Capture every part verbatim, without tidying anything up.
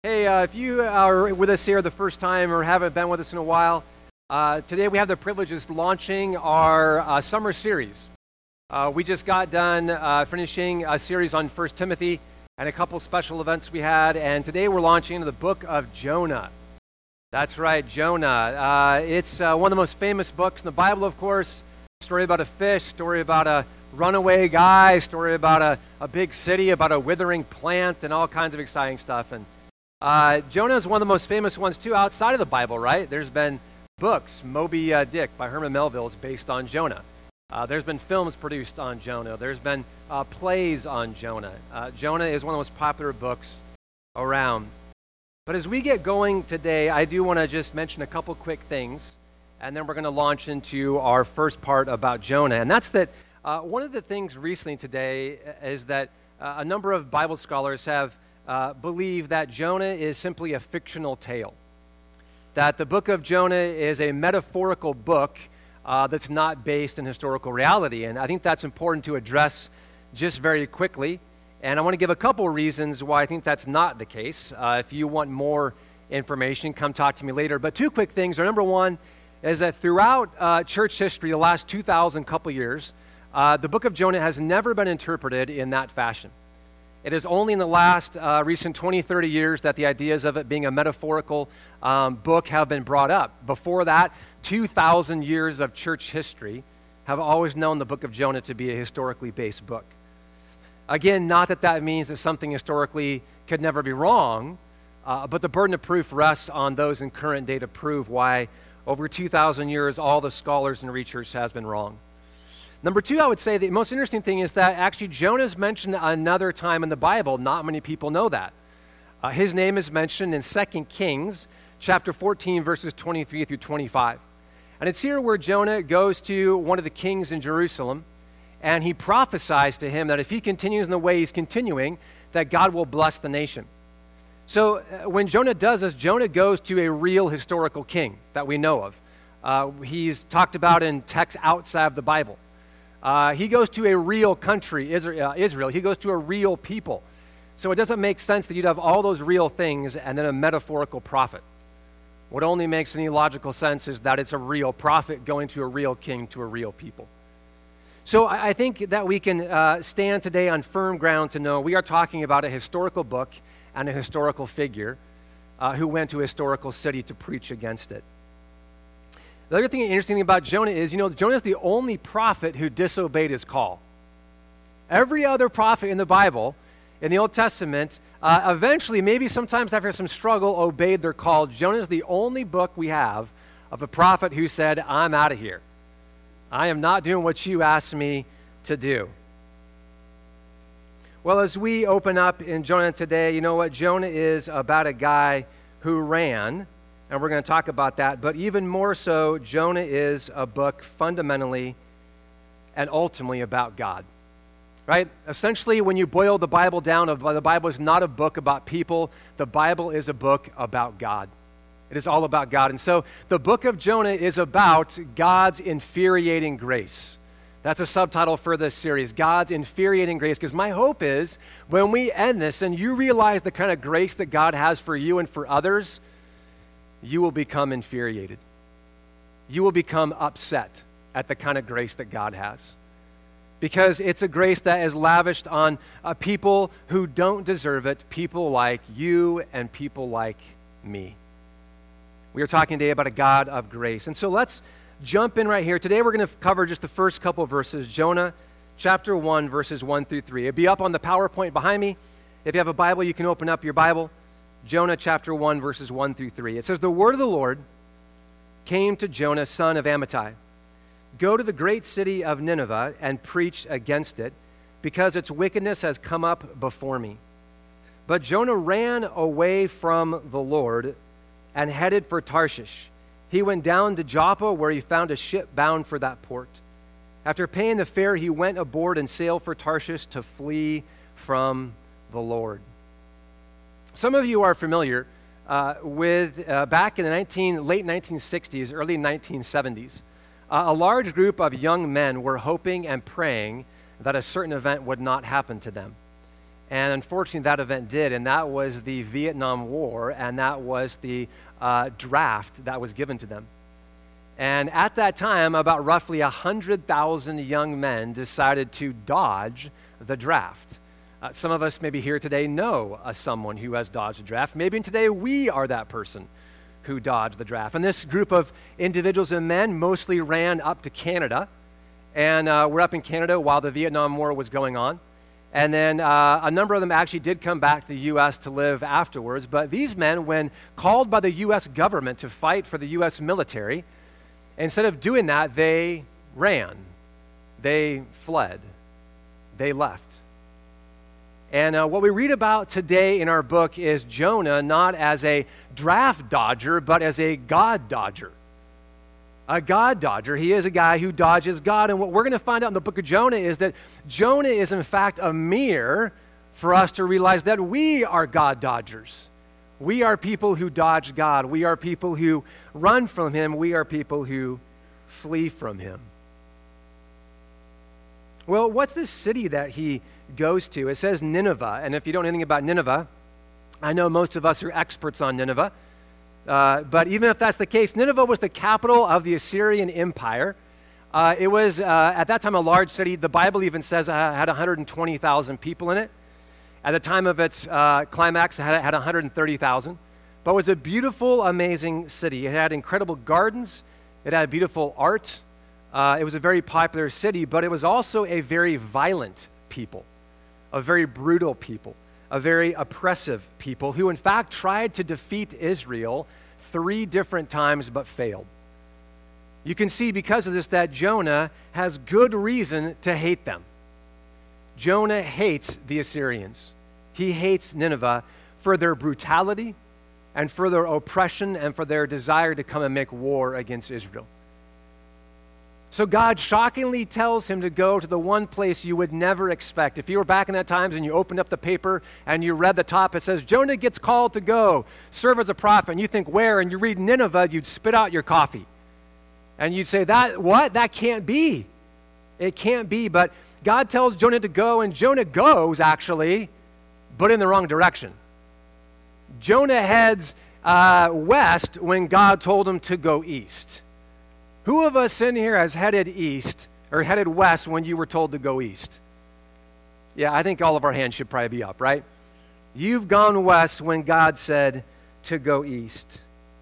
Hey, uh, if you are with us here the first time or haven't been with us in a while, uh, today we have the privilege of launching our uh, summer series. Uh, we just got done uh, finishing a series on First Timothy and a couple special events we had, and today we're launching into the book of Jonah. That's right, Jonah. Uh, it's uh, one of the most famous books in the Bible, of course. Story about a fish, story about a runaway guy, story about a, a big city, about a withering plant, and all kinds of exciting stuff. And Uh, Jonah is one of the most famous ones, too, outside of the Bible, right? There's been books. Moby uh, Dick by Herman Melville is based on Jonah. Uh, there's been films produced on Jonah. There's been uh, plays on Jonah. Uh, Jonah is one of the most popular books around. But as we get going today, I do want to just mention a couple quick things, and then we're going to launch into our first part about Jonah. And that's that uh, one of the things recently today is that uh, a number of Bible scholars have Uh, believe that Jonah is simply a fictional tale, that the book of Jonah is a metaphorical book uh, that's not based in historical reality. And I think that's important to address just very quickly. And I want to give a couple reasons why I think that's not the case. Uh, if you want more information, come talk to me later. But two quick things are, number one, is that throughout uh, church history, the last two thousand couple years, uh, the book of Jonah has never been interpreted in that fashion. It is only in the last uh, recent twenty, thirty years that the ideas of it being a metaphorical um, book have been brought up. Before that, two thousand years of church history have always known the book of Jonah to be a historically based book. Again, not that that means that something historically could never be wrong, uh, but the burden of proof rests on those in current day to prove why over two thousand years all the scholars and research has been wrong. Number two, I would say the most interesting thing is that actually Jonah is mentioned another time in the Bible. Not many people know that. Uh, his name is mentioned in Second Kings chapter fourteen, verses twenty-three through twenty-five. And it's here where Jonah goes to one of the kings in Jerusalem, and he prophesies to him that if he continues in the way he's continuing, that God will bless the nation. So uh, when Jonah does this, Jonah goes to a real historical king that we know of. Uh, he's talked about in texts outside of the Bible. Uh, he goes to a real country, Israel, uh, Israel. He goes to a real people. So it doesn't make sense that you'd have all those real things and then a metaphorical prophet. What only makes any logical sense is that it's a real prophet going to a real king to a real people. So I, I think that we can uh, stand today on firm ground to know we are talking about a historical book and a historical figure uh, who went to a historical city to preach against it. The other thing interesting thing about Jonah is, you know, Jonah is the only prophet who disobeyed his call. Every other prophet in the Bible, in the Old Testament, uh, eventually, maybe sometimes after some struggle, obeyed their call. Jonah is the only book we have of a prophet who said, I'm out of here. I am not doing what you asked me to do. Well, as we open up in Jonah today, you know what? Jonah is about a guy who ran. And we're going to talk about that. But even more so, Jonah is a book fundamentally and ultimately about God. Right? Essentially, when you boil the Bible down, the Bible is not a book about people. The Bible is a book about God. It is all about God. And so the book of Jonah is about God's infuriating grace. That's a subtitle for this series, God's infuriating grace. Because my hope is when we end this and you realize the kind of grace that God has for you and for others, you will become infuriated. You will become upset at the kind of grace that God has. Because it's a grace that is lavished on uh, people who don't deserve it, people like you and people like me. We are talking today about a God of grace. And so let's jump in right here. Today we're going to cover just the first couple of verses, Jonah chapter one, verses one through three. It'll be up on the PowerPoint behind me. If you have a Bible, you can open up your Bible. Jonah chapter one, verses one through three. It says, the word of the Lord came to Jonah, son of Amittai. Go to the great city of Nineveh and preach against it, because its wickedness has come up before me. But Jonah ran away from the Lord and headed for Tarshish. He went down to Joppa, where he found a ship bound for that port. After paying the fare, he went aboard and sailed for Tarshish to flee from the Lord. Some of you are familiar uh, with, uh, back in the nineteen, late nineteen sixties, early nineteen seventies, uh, a large group of young men were hoping and praying that a certain event would not happen to them. And unfortunately, that event did, and that was the Vietnam War, and that was the uh, draft that was given to them. And at that time, about roughly one hundred thousand young men decided to dodge the draft. Uh, some of us maybe here today know uh, someone who has dodged the draft. Maybe today we are that person who dodged the draft. And this group of individuals and men mostly ran up to Canada, and uh, we're up in Canada while the Vietnam War was going on. And then uh, a number of them actually did come back to the U S to live afterwards. But these men, when called by the U S government to fight for the U S military, instead of doing that, they ran. They fled. They left. And uh, what we read about today in our book is Jonah not as a draft dodger, but as a God dodger. A God dodger. He is a guy who dodges God. And what we're going to find out in the book of Jonah is that Jonah is in fact a mirror for us to realize that we are God dodgers. We are people who dodge God. We are people who run from him. We are people who flee from him. Well, what's this city that he goes to? It says Nineveh. And if you don't know anything about Nineveh, I know most of us are experts on Nineveh. Uh, but even if that's the case, Nineveh was the capital of the Assyrian Empire. Uh, it was, uh, at that time, a large city. The Bible even says it had one hundred twenty thousand people in it. At the time of its uh, climax, it had, had one hundred thirty thousand. But it was a beautiful, amazing city. It had incredible gardens. It had beautiful art. Uh, it was a very popular city, but it was also a very violent people, a very brutal people, a very oppressive people who, in fact, tried to defeat Israel three different times but failed. You can see because of this that Jonah has good reason to hate them. Jonah hates the Assyrians. He hates Nineveh for their brutality and for their oppression and for their desire to come and make war against Israel. So God shockingly tells him to go to the one place you would never expect. If you were back in that times and you opened up the paper and you read the top, it says, Jonah gets called to go serve as a prophet. And you think, where? And you read Nineveh, you'd spit out your coffee. And you'd say, that what? That can't be. It can't be. But God tells Jonah to go, and Jonah goes, actually, but in the wrong direction. Jonah heads uh, west when God told him to go east. Who of us in here has headed east or headed west when you were told to go east? Yeah, I think all of our hands should probably be up, right? You've gone west when God said to go east.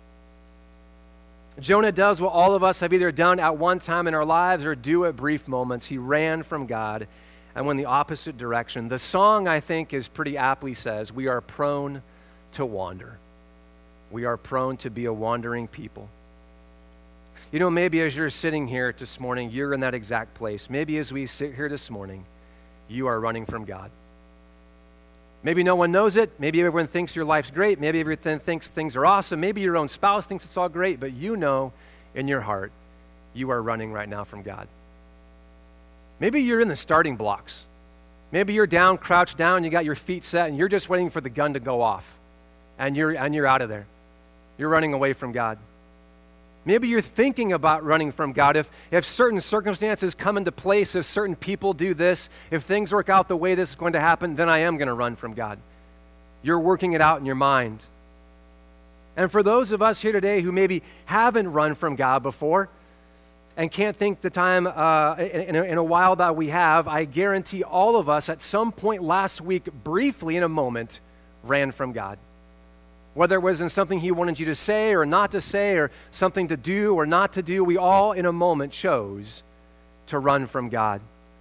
Jonah does what all of us have either done at one time in our lives or do at brief moments. He ran from God and went the opposite direction. The song, I think, is pretty aptly says, we are prone to wander. We are prone to be a wandering people. You know, maybe as you're sitting here this morning, you're in that exact place. Maybe as we sit here this morning, you are running from God. Maybe no one knows it. Maybe everyone thinks your life's great. Maybe everyone thinks things are awesome. Maybe your own spouse thinks it's all great, but you know in your heart you are running right now from God. Maybe you're in the starting blocks. Maybe you're down, crouched down, you got your feet set, and you're just waiting for the gun to go off, and you're, and you're out of there. You're running away from God. Maybe you're thinking about running from God. If, if certain circumstances come into place, if certain people do this, if things work out the way this is going to happen, then I am going to run from God. You're working it out in your mind. And for those of us here today who maybe haven't run from God before and can't think the time uh, in, a, in a while that we have, I guarantee all of us at some point last week, briefly in a moment, ran from God. Whether it was in something he wanted you to say or not to say or something to do or not to do, we all in a moment chose to run from God.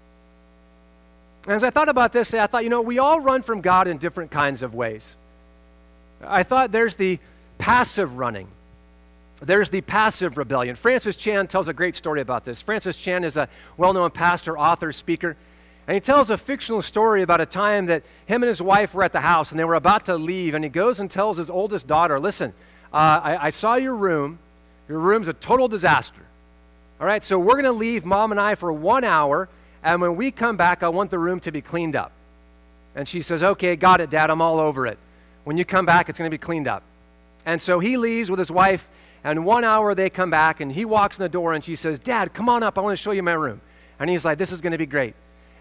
And as I thought about this, I thought, you know, we all run from God in different kinds of ways. I thought there's the passive running. There's the passive rebellion. Francis Chan tells a great story about this. Francis Chan is a well-known pastor, author, speaker. And he tells a fictional story about a time that him and his wife were at the house and they were about to leave. And he goes and tells his oldest daughter, listen, uh, I, I saw your room. Your room's a total disaster. All right, so we're going to leave Mom and I for one hour. And when we come back, I want the room to be cleaned up. And she says, okay, got it, Dad. I'm all over it. When you come back, it's going to be cleaned up. And so he leaves with his wife. And one hour they come back and he walks in the door and she says, Dad, come on up. I want to show you my room. And he's like, this is going to be great.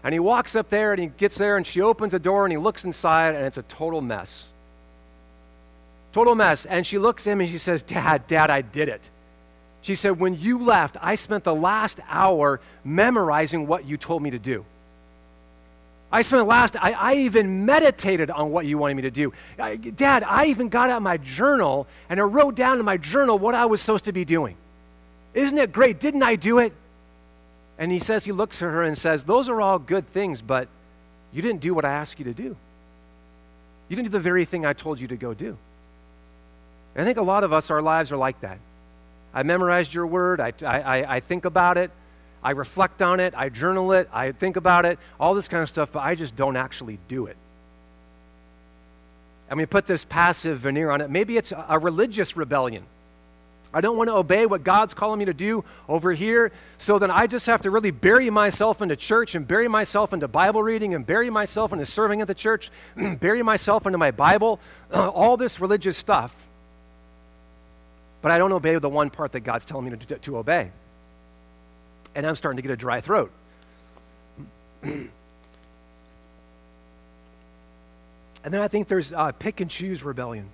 And he walks up there and he gets there and she opens the door and he looks inside and it's a total mess. Total mess. And she looks at him and she says, Dad, Dad, I did it. She said, when you left, I spent the last hour memorizing what you told me to do. I spent the last, I, I even meditated on what you wanted me to do. I, Dad, I even got out my journal and I wrote down in my journal what I was supposed to be doing. Isn't it great? Didn't I do it? And he says, he looks at her and says, those are all good things, but you didn't do what I asked you to do. You didn't do the very thing I told you to go do. And I think a lot of us, our lives are like that. I memorized your word. I, I, I think about it. I reflect on it. I journal it. I think about it. All this kind of stuff, but I just don't actually do it. I mean, put this passive veneer on it. Maybe it's a religious rebellion. I don't want to obey what God's calling me to do over here, so then I just have to really bury myself into church and bury myself into Bible reading and bury myself into serving at the church, bury myself into my Bible, all this religious stuff. But I don't obey the one part that God's telling me to, to obey. And I'm starting to get a dry throat. And then I think there's uh, pick and choose rebellion,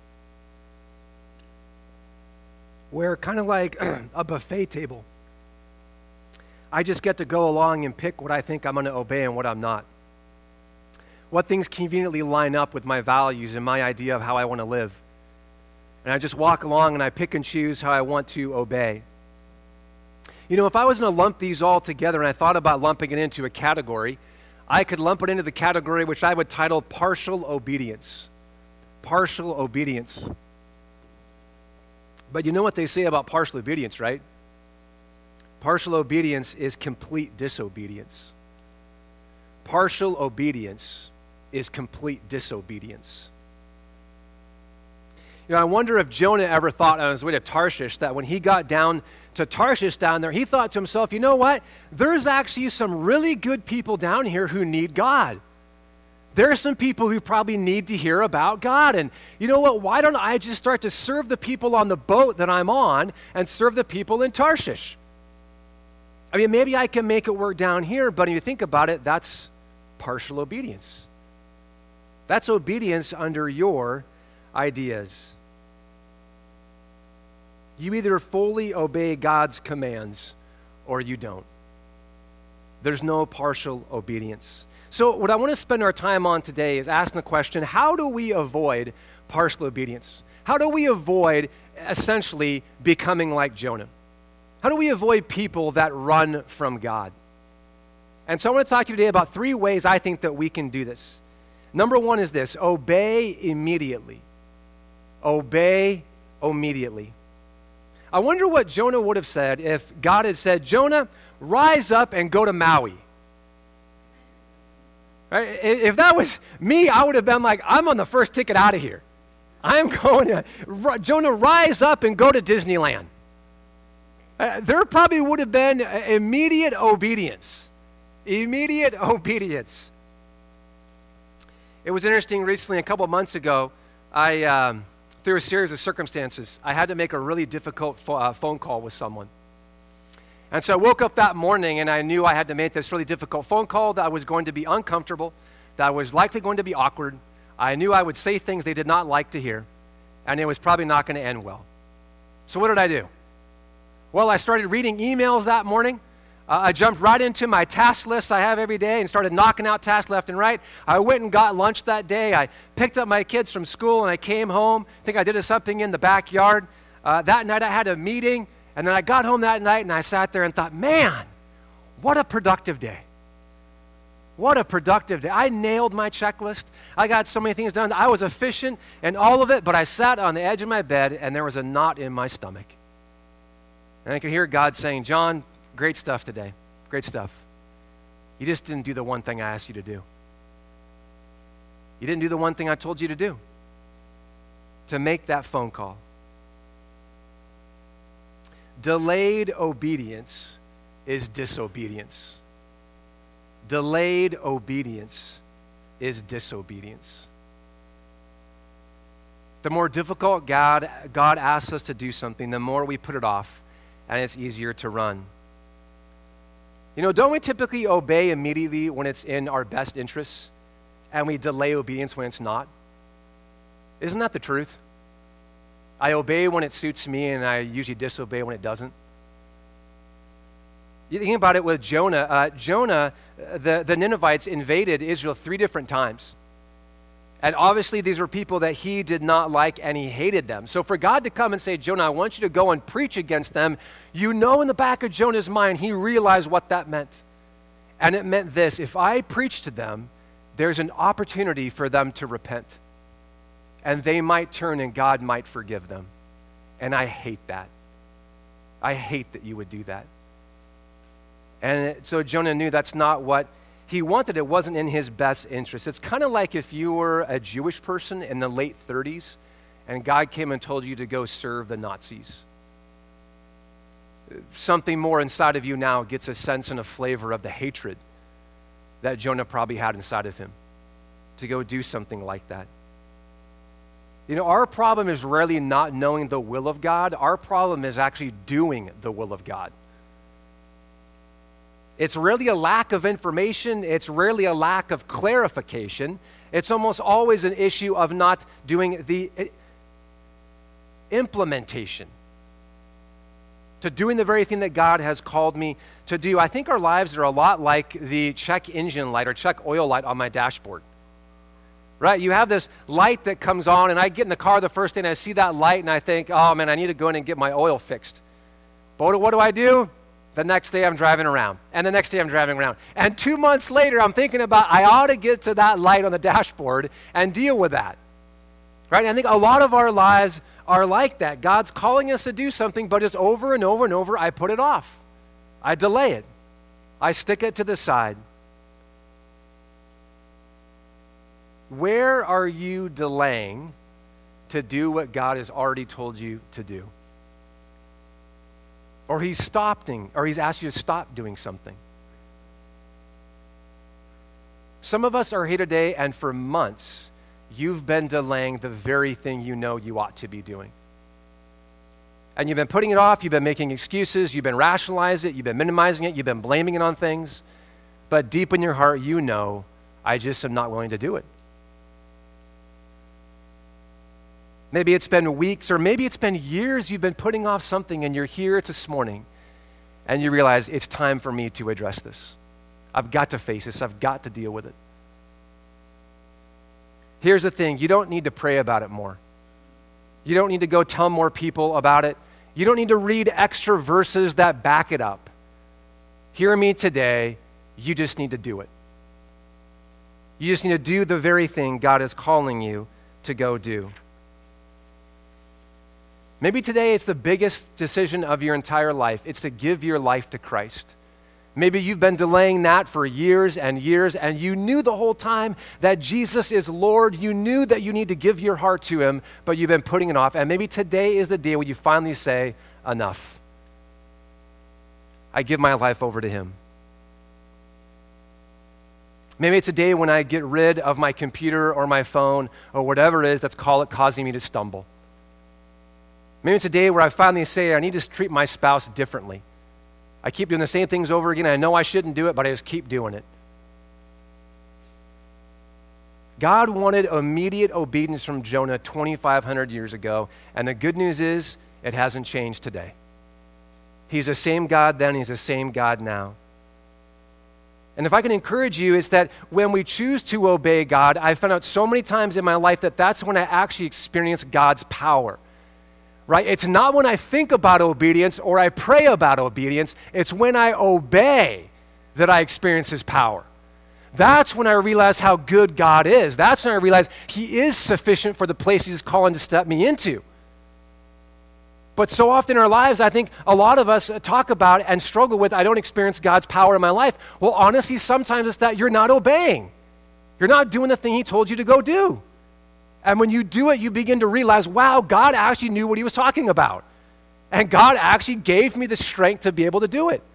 where kind of like a buffet table, I just get to go along and pick what I think I'm going to obey and what I'm not. What things conveniently line up with my values and my idea of how I want to live. And I just walk along and I pick and choose how I want to obey. You know, if I was going to lump these all together and I thought about lumping it into a category, I could lump it into the category which I would title partial obedience. Partial obedience. But you know what they say about partial obedience, right? Partial obedience is complete disobedience. Partial obedience is complete disobedience. You know, I wonder if Jonah ever thought on his way to Tarshish that when he got down to Tarshish down there, he thought to himself, you know what? There's actually some really good people down here who need God. There are some people who probably need to hear about God. And you know what? Why don't I just start to serve the people on the boat that I'm on and serve the people in Tarshish? I mean, maybe I can make it work down here, but if you think about it, that's partial obedience. That's obedience under your ideas. You either fully obey God's commands or you don't. There's no partial obedience. So what I want to spend our time on today is asking the question, how do we avoid partial obedience? How do we avoid essentially becoming like Jonah? How do we avoid people that run from God? And so I want to talk to you today about three ways I think that we can do this. Number one is this: obey immediately. Obey immediately. I wonder what Jonah would have said if God had said, Jonah, rise up and go to Maui. Right? If that was me, I would have been like, I'm on the first ticket out of here. I'm going to, Jonah, rise up and go to Disneyland. Uh, there probably would have been immediate obedience. Immediate obedience. It was interesting recently, a couple of months ago, I, um, through a series of circumstances, I had to make a really difficult fo- uh, phone call with someone. And so I woke up that morning and I knew I had to make this really difficult phone call, that I was going to be uncomfortable, that I was likely going to be awkward. I knew I would say things they did not like to hear, and it was probably not going to end well. So what did I do? Well, I started reading emails that morning. Uh, I jumped right into my task list I have every day and started knocking out tasks left and right. I went and got lunch that day. I picked up my kids from school and I came home. I think I did something in the backyard. Uh, that night I had a meeting, and then I got home that night and I sat there and thought, man, what a productive day. What a productive day. I nailed my checklist. I got so many things done. I was efficient in all of it, but I sat on the edge of my bed and there was a knot in my stomach. And I could hear God saying, John, great stuff today. Great stuff. You just didn't do the one thing I asked you to do. You didn't do the one thing I told you to do. To make that phone call. Delayed obedience is disobedience. Delayed obedience is disobedience. The more difficult God, God asks us to do something, the more we put it off, and it's easier to run. You know, don't we typically obey immediately when it's in our best interests, and we delay obedience when it's not? Isn't that the truth? I obey when it suits me, and I usually disobey when it doesn't. You think about it with Jonah. Uh, Jonah, the, the Ninevites invaded Israel three different times. And obviously these were people that he did not like, and he hated them. So for God to come and say, Jonah, I want you to go and preach against them, you know in the back of Jonah's mind, he realized what that meant. And it meant this: if I preach to them, there's an opportunity for them to repent. And they might turn and God might forgive them. And I hate that. I hate that you would do that. And so Jonah knew that's not what he wanted. It wasn't in his best interest. It's kind of like if you were a Jewish person in the late thirties and God came and told you to go serve the Nazis. Something more inside of you now gets a sense and a flavor of the hatred that Jonah probably had inside of him to go do something like that. You know, our problem is rarely not knowing the will of God. Our problem is actually doing the will of God. It's rarely a lack of information. It's rarely a lack of clarification. It's almost always an issue of not doing the implementation, to doing the very thing that God has called me to do. I think our lives are a lot like the check engine light or check oil light on my dashboard. Right? You have this light that comes on, and I get in the car the first day and I see that light and I think, oh man, I need to go in and get my oil fixed. But what do I do? The next day I'm driving around, and the next day I'm driving around. And two months later, I'm thinking about, I ought to get to that light on the dashboard and deal with that. Right? And I think a lot of our lives are like that. God's calling us to do something, but it's over and over and over, I put it off. I delay it. I stick it to the side. Where are you delaying to do what God has already told you to do? Or he's stopping, or he's asked you to stop doing something. Some of us are here today, and for months, you've been delaying the very thing you know you ought to be doing. And you've been putting it off, you've been making excuses, you've been rationalizing it, you've been minimizing it, you've been blaming it on things. But deep in your heart, you know, I just am not willing to do it. Maybe it's been weeks, or maybe it's been years you've been putting off something, and you're here this morning, and you realize it's time for me to address this. I've got to face this. I've got to deal with it. Here's the thing. You don't need to pray about it more. You don't need to go tell more people about it. You don't need to read extra verses that back it up. Hear me today. You just need to do it. You just need to do the very thing God is calling you to go do. Maybe today it's the biggest decision of your entire life. It's to give your life to Christ. Maybe you've been delaying that for years and years, and you knew the whole time that Jesus is Lord. You knew that you need to give your heart to him, but you've been putting it off. And maybe today is the day when you finally say, enough. I give my life over to him. Maybe it's a day when I get rid of my computer or my phone or whatever it is that's call it causing me to stumble. Maybe it's a day where I finally say, I need to treat my spouse differently. I keep doing the same things over again. I know I shouldn't do it, but I just keep doing it. God wanted immediate obedience from Jonah twenty-five hundred years ago, and the good news is it hasn't changed today. He's the same God then, he's the same God now. And if I can encourage you, it's that when we choose to obey God, I've found out so many times in my life that that's when I actually experience God's power. Right? It's not when I think about obedience or I pray about obedience. It's when I obey that I experience his power. That's when I realize how good God is. That's when I realize he is sufficient for the place he's calling to step me into. But so often in our lives, I think a lot of us talk about and struggle with, I don't experience God's power in my life. Well, honestly, sometimes it's that you're not obeying. You're not doing the thing he told you to go do. And when you do it, you begin to realize, wow, God actually knew what he was talking about. And God actually gave me the strength to be able to do it.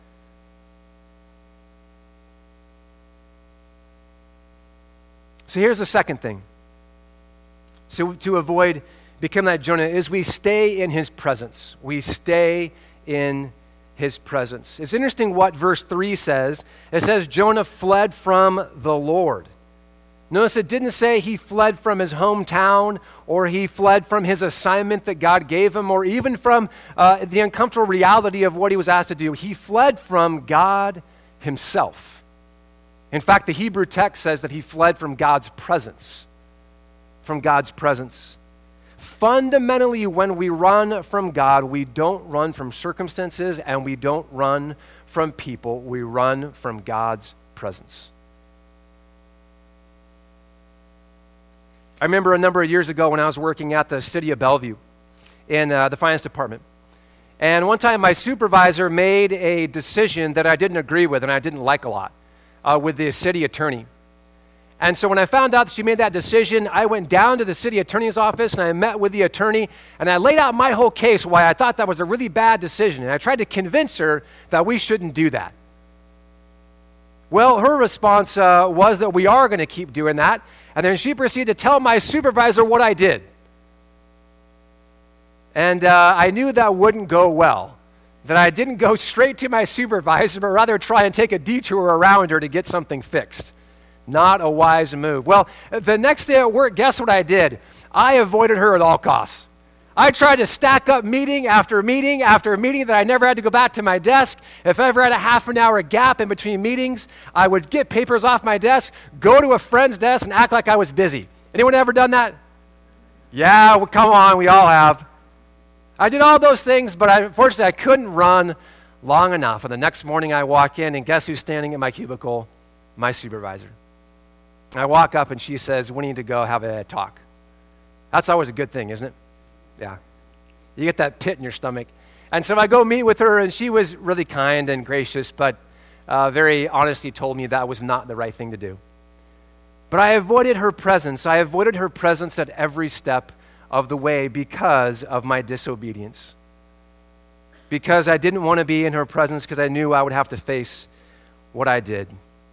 So here's the second thing. So to avoid becoming that Jonah is we stay in his presence. We stay in his presence. It's interesting what verse three says. It says Jonah fled from the Lord. Notice it didn't say he fled from his hometown or he fled from his assignment that God gave him or even from uh, the uncomfortable reality of what he was asked to do. He fled from God himself. In fact, the Hebrew text says that he fled from God's presence. From God's presence. Fundamentally, when we run from God, we don't run from circumstances and we don't run from people. We run from God's presence. I remember a number of years ago when I was working at the city of Bellevue in uh, the finance department. And one time my supervisor made a decision that I didn't agree with and I didn't like a lot uh, with the city attorney. And so when I found out that she made that decision, I went down to the city attorney's office and I met with the attorney and I laid out my whole case why I thought that was a really bad decision. And I tried to convince her that we shouldn't do that. Well, her response uh, was that we are going to keep doing that. And then she proceeded to tell my supervisor what I did. And uh, I knew that wouldn't go well. That I didn't go straight to my supervisor, but rather try and take a detour around her to get something fixed. Not a wise move. Well, the next day at work, guess what I did? I avoided her at all costs. I tried to stack up meeting after meeting after meeting that I never had to go back to my desk. If I ever had a half an hour gap in between meetings, I would get papers off my desk, go to a friend's desk, and act like I was busy. Anyone ever done that? Yeah, well, come on, we all have. I did all those things, but I, unfortunately I couldn't run long enough. And the next morning I walk in, and guess who's standing at my cubicle? My supervisor. I walk up, and she says, we need to go have a talk. That's always a good thing, isn't it? Yeah. You get that pit in your stomach. And so I go meet with her, and she was really kind and gracious, but uh, very honestly told me that was not the right thing to do. But I avoided her presence. I avoided her presence at every step of the way because of my disobedience. Because I didn't want to be in her presence because I knew I would have to face what I did.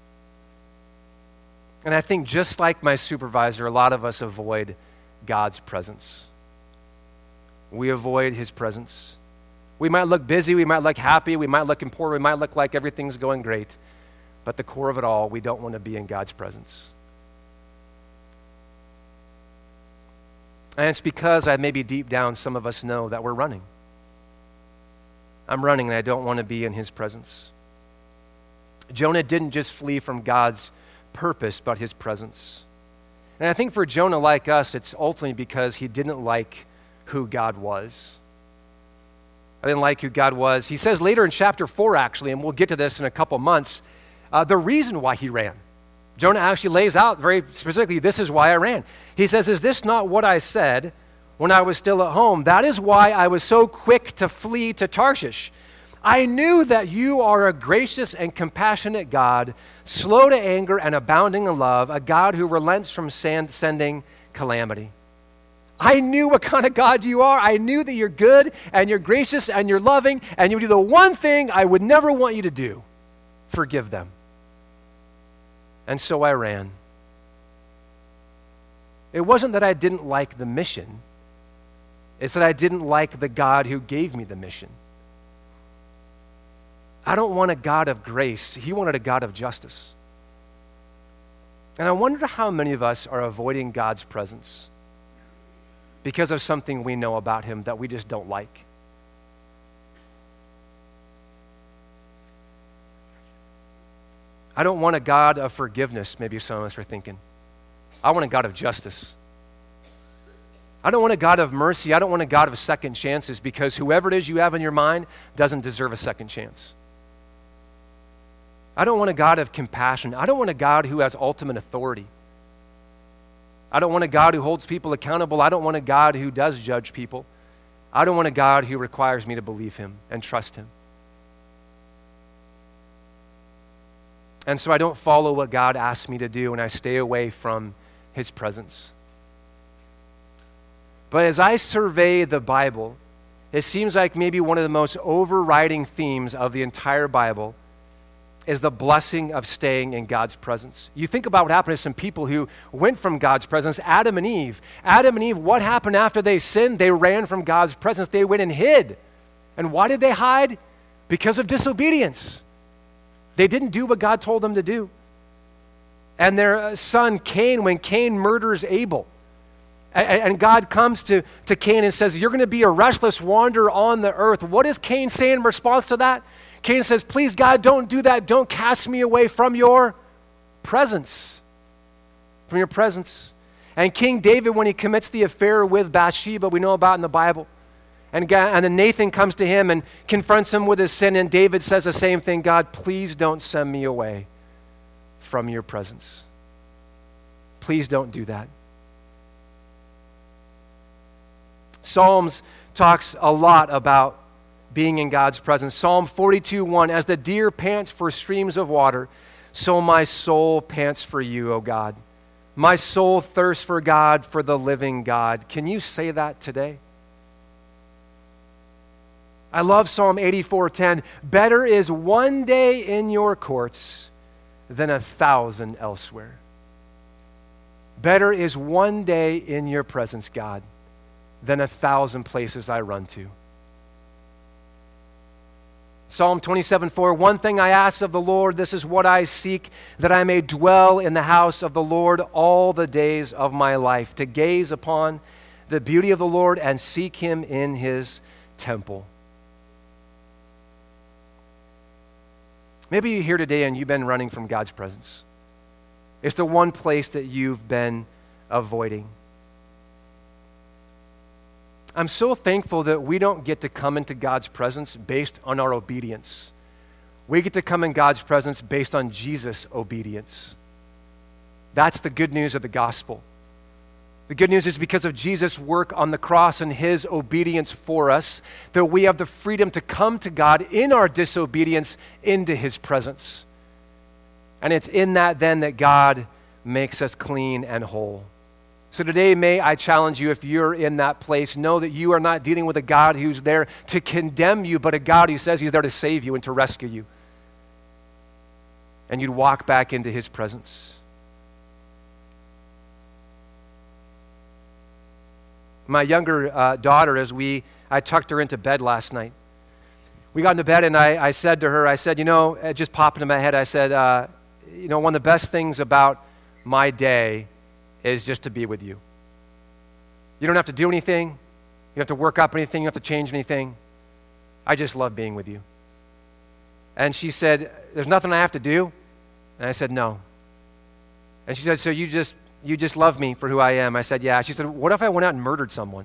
And I think just like my supervisor, a lot of us avoid God's presence. We avoid his presence. We might look busy, we might look happy, we might look important, we might look like everything's going great, but the core of it all, we don't want to be in God's presence. And it's because I maybe deep down some of us know that we're running. I'm running and I don't want to be in his presence. Jonah didn't just flee from God's purpose, but his presence. And I think for Jonah, like us, it's ultimately because he didn't like who God was. I didn't like who God was. He says later in chapter four, actually, and we'll get to this in a couple months, uh, the reason why he ran. Jonah actually lays out very specifically, this is why I ran. He says, is this not what I said when I was still at home? That is why I was so quick to flee to Tarshish. I knew that you are a gracious and compassionate God, slow to anger and abounding in love, a God who relents from sending calamity. I knew what kind of God you are. I knew that you're good and you're gracious and you're loving and you would do the one thing I would never want you to do, forgive them. And so I ran. It wasn't that I didn't like the mission. It's that I didn't like the God who gave me the mission. I don't want a God of grace. He wanted a God of justice. And I wonder how many of us are avoiding God's presence because of something we know about him that we just don't like. I don't want a God of forgiveness, maybe some of us are thinking. I want a God of justice. I don't want a God of mercy. I don't want a God of second chances because whoever it is you have in your mind doesn't deserve a second chance. I don't want a God of compassion. I don't want a God who has ultimate authority. I don't want a God who holds people accountable. I don't want a God who does judge people. I don't want a God who requires me to believe him and trust him. And so I don't follow what God asks me to do, and I stay away from his presence. But as I survey the Bible, it seems like maybe one of the most overriding themes of the entire Bible is the blessing of staying in God's presence. You think about what happened to some people who went from God's presence, Adam and Eve. Adam and Eve, what happened after they sinned? They ran from God's presence. They went and hid. And why did they hide? because of disobedience. They didn't do what God told them to do. And their son Cain, when Cain murders Abel, and God comes to, to Cain and says, you're going to be a restless wanderer on the earth. What does Cain say in response to that? Cain says, please, God, don't do that. Don't cast me away from your presence. From your presence. And King David, when he commits the affair with Bathsheba, we know about in the Bible, and, God, and then Nathan comes to him and confronts him with his sin, and David says the same thing, God, please don't send me away from your presence. Please don't do that. Psalms talks a lot about being in God's presence. Psalm forty-two one, as the deer pants for streams of water, so my soul pants for you, O God. My soul thirsts for God, for the living God. Can you say that today? I love Psalm eighty-four ten. Better is one day in your courts than a thousand elsewhere. Better is one day in your presence, God, than a thousand places I run to. Psalm twenty-seven four, one thing I ask of the Lord, this is what I seek, that I may dwell in the house of the Lord all the days of my life, to gaze upon the beauty of the Lord and seek him in his temple. Maybe you're here today and you've been running from God's presence. It's the one place that you've been avoiding. I'm so thankful that we don't get to come into God's presence based on our obedience. We get to come in God's presence based on Jesus' obedience. That's the good news of the gospel. The good news is because of Jesus' work on the cross and his obedience for us, that we have the freedom to come to God in our disobedience into his presence. And it's in that then that God makes us clean and whole. So today, may I challenge you, if you're in that place, know that you are not dealing with a God who's there to condemn you, but a God who says he's there to save you and to rescue you. And you'd walk back into his presence. My younger uh, daughter, as we, I tucked her into bed last night. We got into bed and I, I said to her, I said, you know, it just popped into my head, I said, uh, you know, one of the best things about my day is just to be with you. You don't have to do anything. You don't have to work up anything. You don't have to change anything. I just love being with you. And she said, there's nothing I have to do? And I said, no. And she said, so you just you just love me for who I am? I said, yeah. She said, what if I went out and murdered someone?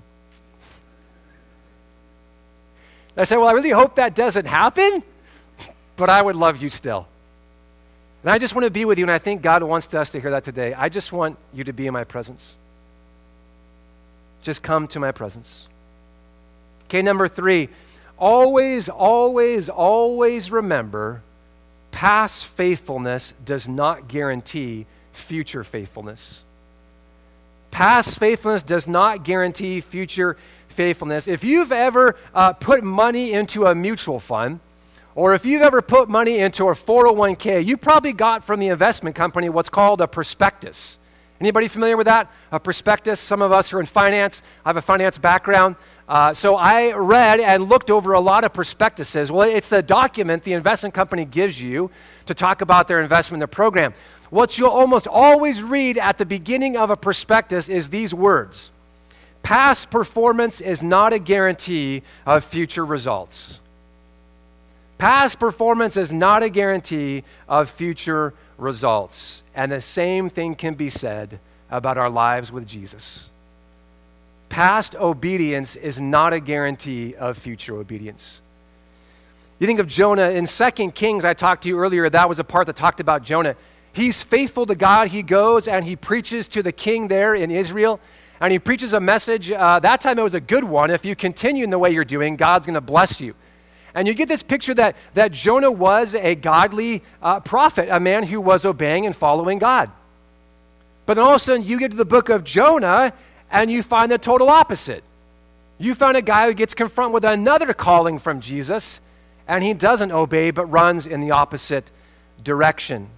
I said, well, I really hope that doesn't happen, but I would love you still. And I just want to be with you, and I think God wants us to hear that today. I just want you to be in my presence. Just come to my presence. Okay, number three, always, always, always remember, past faithfulness does not guarantee future faithfulness. Past faithfulness does not guarantee future faithfulness. If you've ever uh, put money into a mutual fund, or if you've ever put money into a four oh one k, you probably got from the investment company what's called a prospectus. Anybody familiar with that? A prospectus? Some of us are in finance. I have a finance background. Uh, so I read and looked over a lot of prospectuses. Well, it's the document the investment company gives you to talk about their investment in their program. What you'll almost always read at the beginning of a prospectus is these words: past performance is not a guarantee of future results. Past performance is not a guarantee of future results. And the same thing can be said about our lives with Jesus. Past obedience is not a guarantee of future obedience. You think of Jonah in Second Kings, I talked to you earlier, that was a part that talked about Jonah. He's faithful to God. He goes and he preaches to the king there in Israel, and he preaches a message. Uh, that time it was a good one. If you continue in the way you're doing, God's going to bless you. And you get this picture that, that Jonah was a godly uh, prophet, a man who was obeying and following God. But then all of a sudden you get to the book of Jonah and you find the total opposite. You find a guy who gets confronted with another calling from Jesus, and he doesn't obey but runs in the opposite direction.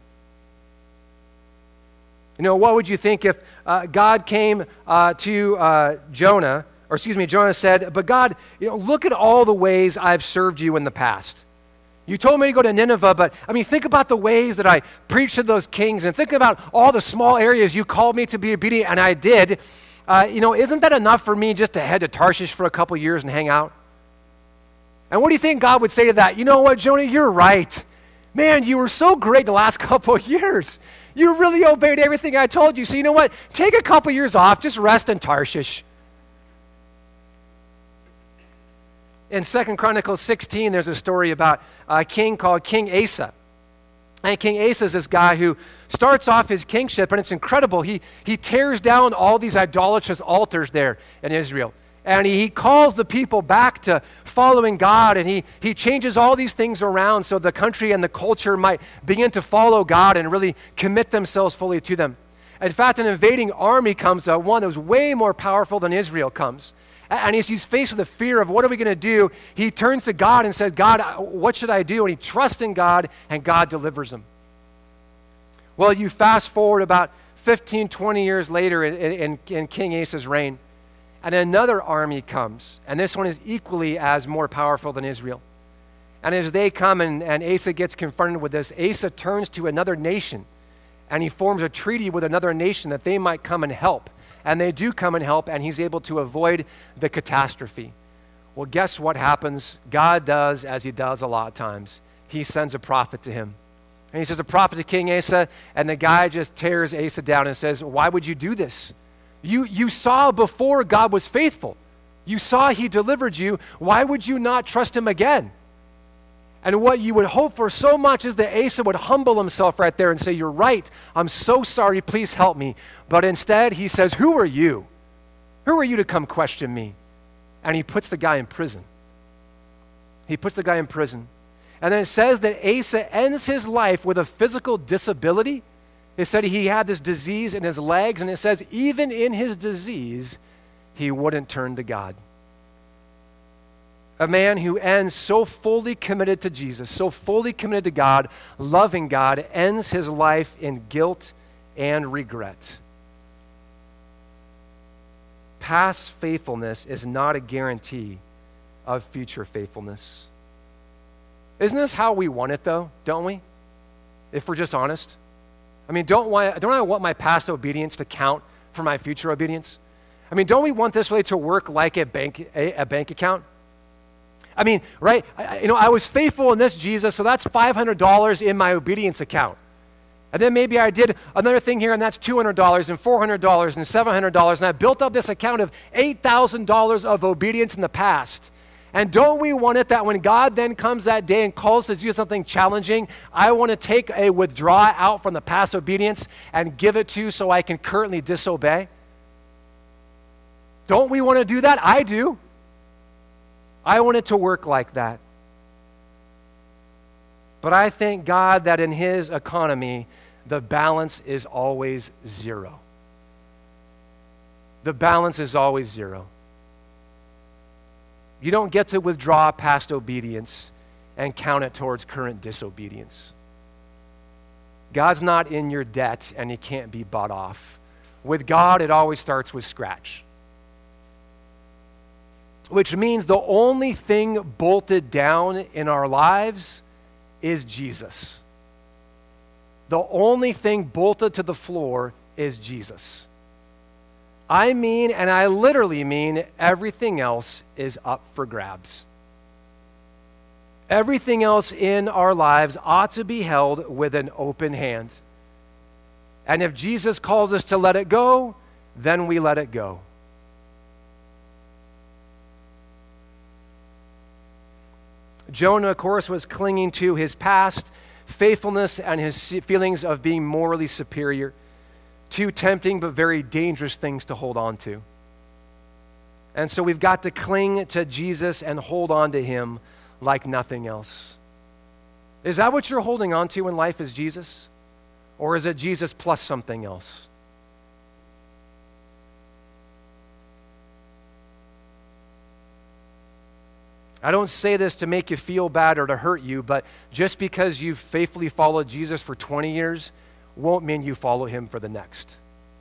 You know, what would you think if uh, God came uh, to uh, Jonah, or excuse me, Jonah said, but God, you know, look at all the ways I've served you in the past. You told me to go to Nineveh, but I mean, think about the ways that I preached to those kings and think about all the small areas you called me to be obedient, and I did. Uh, you know, isn't that enough for me just to head to Tarshish for a couple years and hang out? And what do you think God would say to that? You know what, Jonah, you're right. Man, you were so great the last couple of years. You really obeyed everything I told you. So you know what? Take a couple years off. Just rest in Tarshish. In Second Chronicles sixteen, there's a story about a king called King Asa. And King Asa is this guy who starts off his kingship, and it's incredible. He, he tears down all these idolatrous altars there in Israel. And he, he calls the people back to following God, and he, he changes all these things around so the country and the culture might begin to follow God and really commit themselves fully to them. In fact, an invading army comes, uh, one that was way more powerful than Israel comes. And as he's faced with the fear of what are we going to do, he turns to God and says, God, what should I do? And he trusts in God, and God delivers him. Well, you fast forward about fifteen, twenty years later in, in, in King Asa's reign, and another army comes, and this one is equally as more powerful than Israel. And as they come and, and Asa gets confronted with this, Asa turns to another nation, and he forms a treaty with another nation that they might come and help. And they do come and help, and he's able to avoid the catastrophe. Well, guess what happens? God does as he does a lot of times. He sends a prophet to him. And he says, a prophet to King Asa, and the guy just tears Asa down and says, why would you do this? You, you saw before God was faithful. You saw he delivered you. Why would you not trust him again? And what you would hope for so much is that Asa would humble himself right there and say, you're right, I'm so sorry, please help me. But instead, he says, who are you? Who are you to come question me? And he puts the guy in prison. He puts the guy in prison. And then it says that Asa ends his life with a physical disability. It said he had this disease in his legs, and it says even in his disease, he wouldn't turn to God. A man who ends so fully committed to Jesus, so fully committed to God, loving God, ends his life in guilt and regret. Past faithfulness is not a guarantee of future faithfulness. Isn't this how we want it, though, don't we? If we're just honest. I mean, don't, want, don't I want my past obedience to count for my future obedience? I mean, don't we want this really to work like a bank, a, a bank account? I mean, right, I, you know, I was faithful in this, Jesus, so that's five hundred dollars in my obedience account. And then maybe I did another thing here, and that's two hundred dollars and four hundred dollars and seven hundred dollars, and I built up this account of eight thousand dollars of obedience in the past. And don't we want it that when God then comes that day and calls to do something challenging, I want to take a withdrawal out from the past obedience and give it to you so I can currently disobey? Don't we want to do that? I do. I want it to work like that. But I thank God that in his economy, the balance is always zero. The balance is always zero. You don't get to withdraw past obedience and count it towards current disobedience. God's not in your debt, and he can't be bought off. With God, it always starts with scratch. Which means the only thing bolted down in our lives is Jesus. The only thing bolted to the floor is Jesus. I mean, and I literally mean, everything else is up for grabs. Everything else in our lives ought to be held with an open hand. And if Jesus calls us to let it go, then we let it go. Jonah, of course, was clinging to his past faithfulness and his feelings of being morally superior. Two tempting but very dangerous things to hold on to. And so we've got to cling to Jesus and hold on to him like nothing else. Is that what you're holding on to in life, is Jesus? Or is it Jesus plus something else? I don't say this to make you feel bad or to hurt you, but just because you've faithfully followed Jesus for twenty years won't mean you follow him for the next.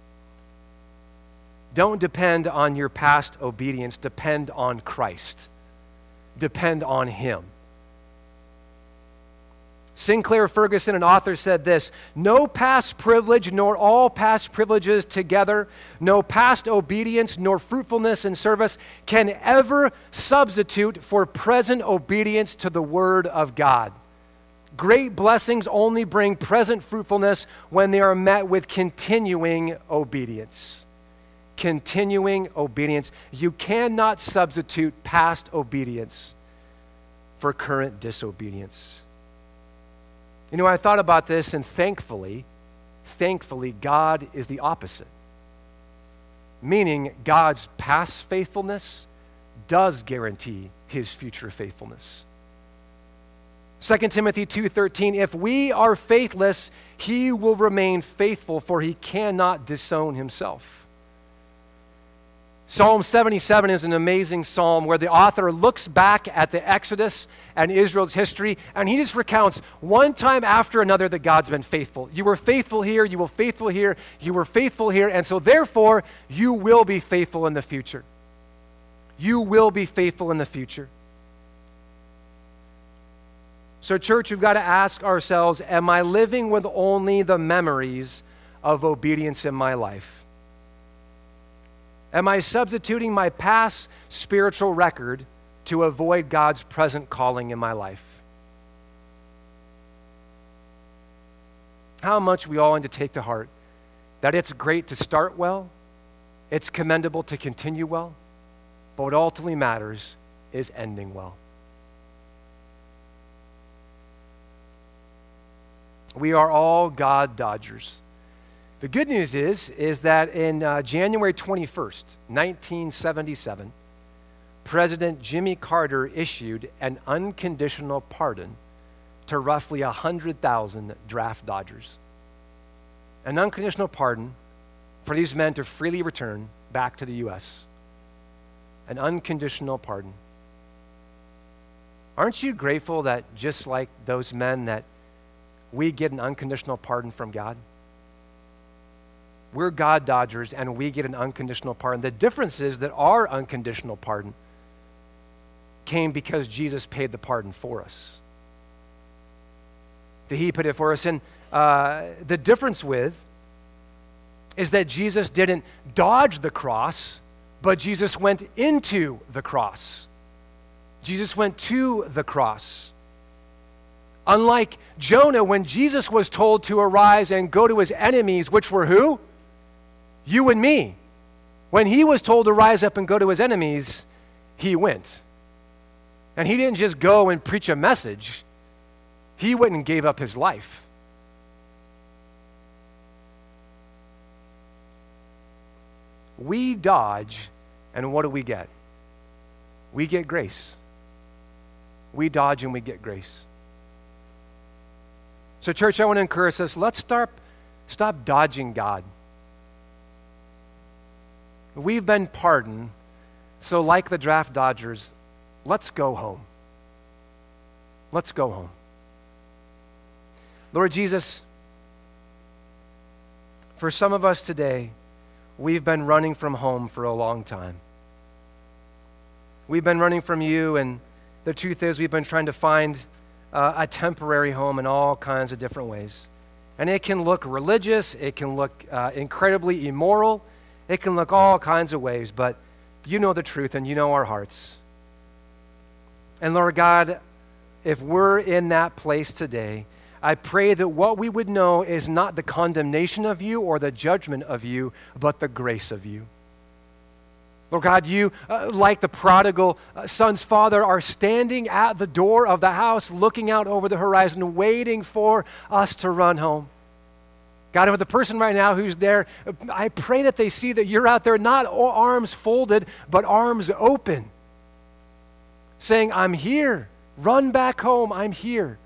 Don't depend on your past obedience. Depend on Christ. Depend on him. Sinclair Ferguson, an author, said this: "No past privilege nor all past privileges together, no past obedience nor fruitfulness in service can ever substitute for present obedience to the Word of God. Great blessings only bring present fruitfulness when they are met with continuing obedience." Continuing obedience. You cannot substitute past obedience for current disobedience. You know, I thought about this, and thankfully, thankfully, God is the opposite. Meaning, God's past faithfulness does guarantee his future faithfulness. Second Timothy two thirteen, "If we are faithless, he will remain faithful, for he cannot disown himself." Psalm seventy-seven is an amazing psalm where the author looks back at the Exodus and Israel's history, and he just recounts one time after another that God's been faithful. You were faithful here, you were faithful here, you were faithful here, and so therefore you will be faithful in the future. You will be faithful in the future. So church, we've got to ask ourselves, am I living with only the memories of obedience in my life? Am I substituting my past spiritual record to avoid God's present calling in my life? How much we all need to take to heart that it's great to start well, it's commendable to continue well, but what ultimately matters is ending well. We are all God Dodgers. The good news is, is that in uh, January twenty-first, nineteen seventy-seven, President Jimmy Carter issued an unconditional pardon to roughly one hundred thousand draft dodgers. An unconditional pardon for these men to freely return back to the U S. An unconditional pardon. Aren't you grateful that just like those men that we get an unconditional pardon from God? We're God Dodgers, and we get an unconditional pardon. The difference is that our unconditional pardon came because Jesus paid the pardon for us. That he paid it for us. And uh, the difference with is that Jesus didn't dodge the cross, but Jesus went into the cross. Jesus went to the cross. Unlike Jonah, when Jesus was told to arise and go to his enemies, which were who? You and me. When he was told to rise up and go to his enemies, he went. And he didn't just go and preach a message. He went and gave up his life. We dodge, and what do we get? We get grace. We dodge and we get grace. So church, I want to encourage us, let's start, stop dodging God. We've been pardoned, so like the draft dodgers, let's go home. Let's go home. Lord Jesus, for some of us today, we've been running from home for a long time. We've been running from you, and the truth is we've been trying to find uh, a temporary home in all kinds of different ways. And it can look religious, it can look uh, incredibly immoral, it can look all kinds of ways, but you know the truth and you know our hearts. And Lord God, if we're in that place today, I pray that what we would know is not the condemnation of you or the judgment of you, but the grace of you. Lord God, you, uh, like the prodigal uh, son's father, are standing at the door of the house, looking out over the horizon, waiting for us to run home. God, with the person right now who's there, I pray that they see that you're out there, not arms folded, but arms open, saying, I'm here. Run back home. I'm here.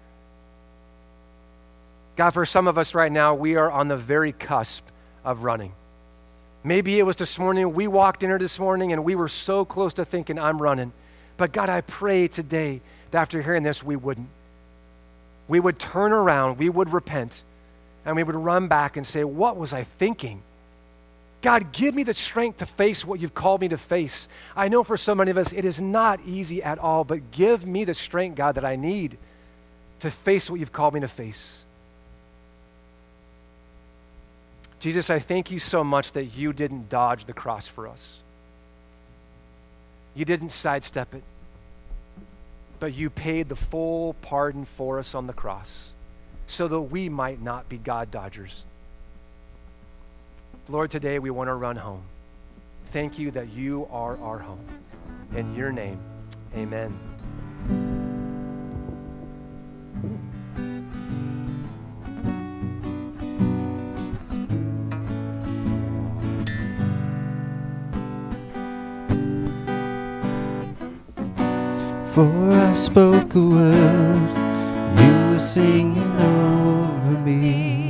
God, for some of us right now, we are on the very cusp of running. Maybe it was this morning, we walked in here this morning and we were so close to thinking, I'm running. But God, I pray today that after hearing this, we wouldn't. We would turn around, we would repent, and we would run back and say, what was I thinking? God, give me the strength to face what you've called me to face. I know for so many of us, it is not easy at all, but give me the strength, God, that I need to face what you've called me to face. Jesus, I thank you so much that you didn't dodge the cross for us. You didn't sidestep it, but you paid the full pardon for us on the cross so that we might not be God dodgers. Lord, today we want to run home. Thank you that you are our home. In your name, amen. Before I spoke a word, you were singing over me.